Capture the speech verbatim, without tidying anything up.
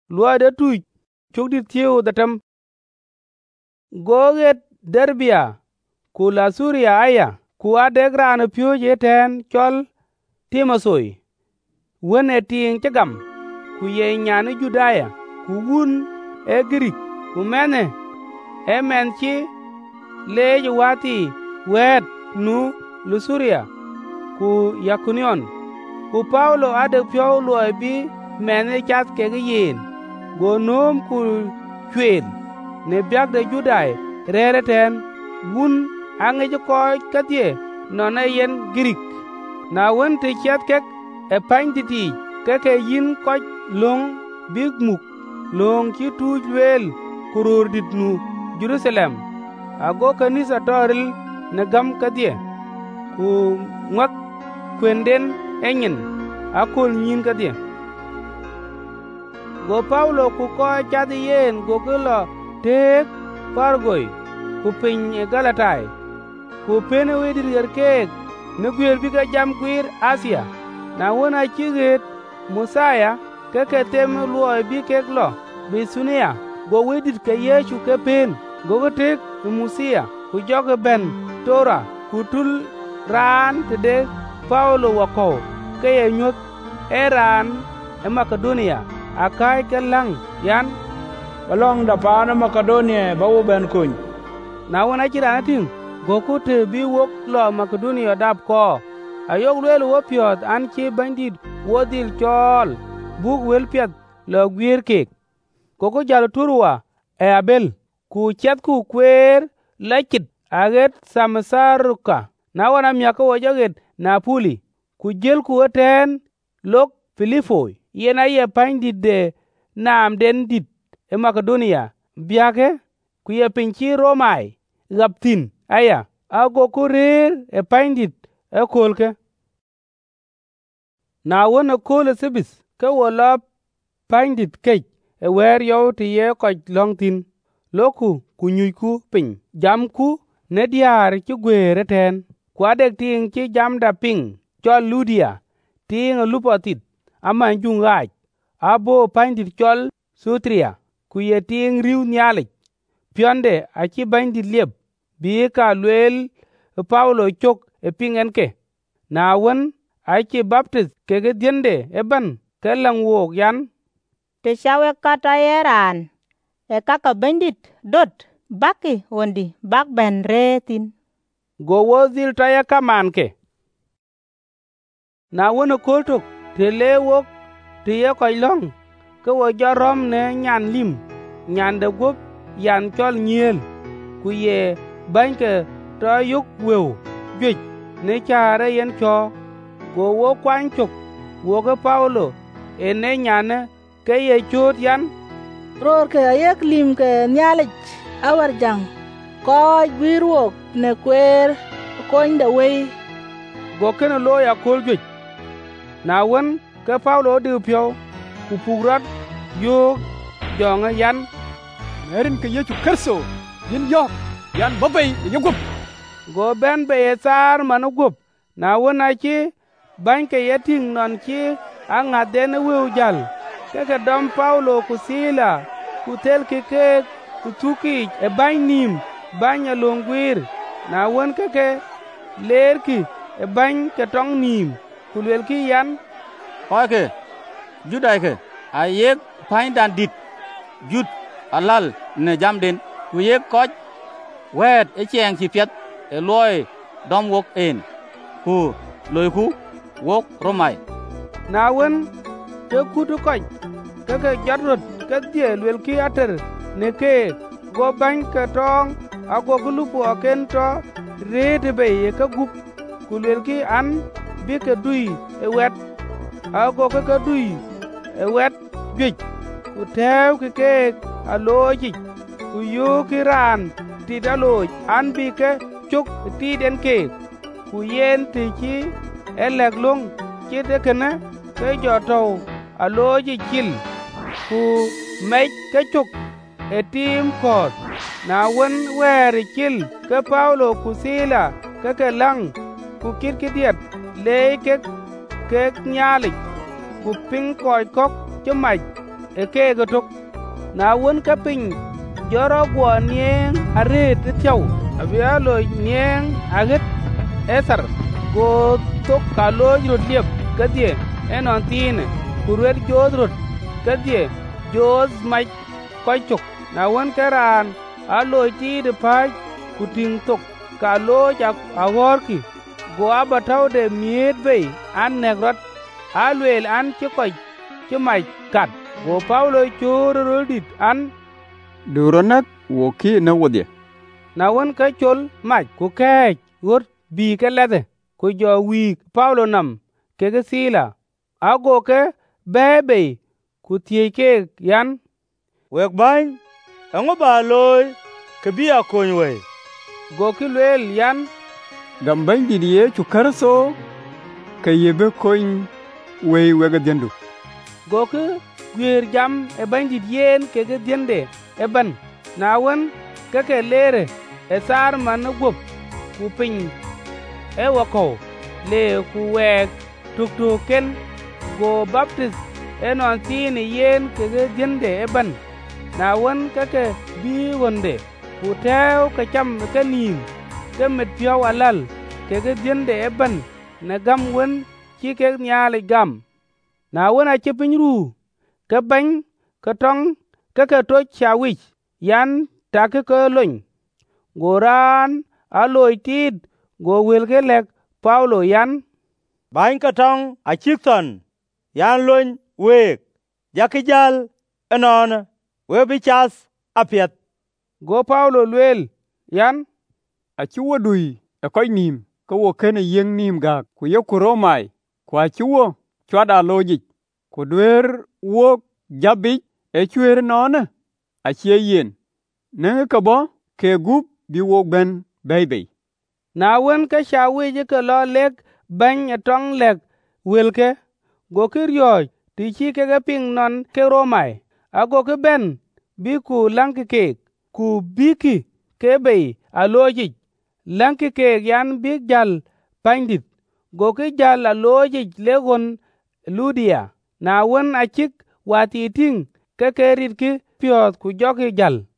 luwa da tu chuk dit thiu datam goget Derbia ku Lasuria aya ku adegran pyo je ten chol Timosoi wene ting chagam ku ye nyane Judaya ku wun e Grik ku mene e men chi leje wati wet nu Lasuria ku Yakunion ku Paulo ade pyo loy bi mene chat ke yin go nom ku chwel ne biak de Judai rere ten wun ange jo ko kadie nona yen Grik na won te chat kek e panditi keke yin ko long big muk long ki tuj wel kurur dit nu Jerusalem ago kanisa toril ne gam kadie ku ngak kwenden enyin akol nyin kadie go Paulo ku ko chat yen go gelo tek pargoy ku piny e Galatai ku pene wedir yerkek ne gwer bi ka jam gwir Asia na wona chiget Musaya keke tem luoy bi kek lo Bisunia go wedir ke Yesu ke pen go tek Musia ku joge ben Tora ku tul ran tede Paulo wako ke ye nyot eran e Makedonia akai ke lang yan balong da pa na Makedonia ba wo ben kuny na wona chira tin go ku te bi wok lo Makedonia dap ko ayok lwel wo piot an chi bandit wodil chol buk wel piet lo gwir kek go ko jal turwa e Abel ku chet ku kwer lachit aget Samsaruka na wona myako wojoget na puli ku jel ku ten lok Filipoi yena ye bandit de nam den dit e Makedonia biake ku ye pinchi Romai gaptin aya ago kurir e pandit e kolke na wona kole sibis ke wola pandit ke e wer yow ti ye ko longtin loku ku nyuiku pin jamku ne diar ki gwere ten kwade ting ki jamda ping chol Ludia ting lupotit ama njungaj abo pandit chol Sutria ku ye ting riu nyalik pionde achi bandit liep bi ka lwel Paulo chok e pingenke na won achi baptist kege diende eban kelang wok yan te shawe kata yeran e kaka bandit dot baki wondi bak ben retin go wozil taya kamanke na won koltok te le wok te ye koy long ke wo jorom ne nyan lim nyan de gop yan chol nyiel ku ye banke to yuk wew gwej ne chare yen cho go wo kwan chok wo ke Paulo ene nyane ke ye chot yan ror ke ayek lim ke nyalej awar jang ko gwirwok ne kwer konde we go ken lo ya kol gwej na won ke Paulo de pyo ku pugrat yo jonga yan merin ke Yesu Kristo yin yo yan babay ye gup go ben be sar manu gup na wona chi banke yeting non chi anga den wew jal ke dom Paulo ku Sila ku tel ke ke ku tuki e banim banya longwir na won ke ke lerki e ban ke tong nim ku lel ki yan oke Judai ke ayek paindan dit jud alal ne jamden ku yek koch wet e cheng chi piet e loy dom wok en ku loy ku wok Romai na won ke kutu koch ke ke jarrot ke die lel ki ater ne ke go ban ke tong ago gulupo ken to rede be ke gup ku lel ki an bi ke dui e wet ago ke ke dui e wet gwej ku tew ke ke aloji ku yu kiran ti daloj an bi ke chuk ti den ke ku yen ti chi elek lung chi de kene ke joto aloji chil ku mej ke chuk e tim kot na won wer chil ke Paulo ku Sila ke ke lang ku kit kidiet le ke ke nyalik ku ping koy kok chumaj e ke ga tok na won ka pin joro gwo nieng aret tiaw abia lo nieng aget esar go tok ka lo jro liep kadie enon tin kurwer jodrot kadie jos mai koichok na won karan a lo ti de pa kuting tok ka lo ja aworki go abataw de miet be an negrot alwel an ci koy ci mai kat go Paulo choro dit an duronak wo ki na wodye na won ka chol mach ku kech wor bi ke lede ku jo wi Paulo nam ke ge sila ago ke bebe ku tie ke yan wek bany ango ba loy ke bi akony we go ki lwel yan gamban didiye chu karso ke yebe koin we wega dendu go ke gwer jam e bandit yen ke ge dende e ban na won ke ke lere e sar man gop ku pin e wako le ku wek tuk tuken go baptist e non tin yen ke ge dende e ban na won ke ke bi wonde ku tew ka cham ke nim ke met pio alal ke ge dende e ban na gam won ki ke nyaale gam na won a chepin ru ke ban ke tong ke ke to chawich yan ta ke ko lon goran aloy tid go wel ke lek Paulo yan bany ka tong a chikton yan lon wek jakijal enon we bi chas apiet go Paulo lwel yan a ci wodui e koy nim ko wo kene yeng nim ga ku ye ku romai kwa ci wo chwada logic ku dwer wo jabi e chwer nona a ci yen nenge ka bo ke gup bi wo ben bebe na won ka shawi je ke lo lek ban tong lek welke go ki ryoy ti chi ke ga ping non ke romai ago ke ben bi ku lanki ke ku biki ke be a logic lanki ke yan bi jal pandit go ki jal a logic legon ludia na won a chik wati ting ke ke rit ki pyot ku joki jal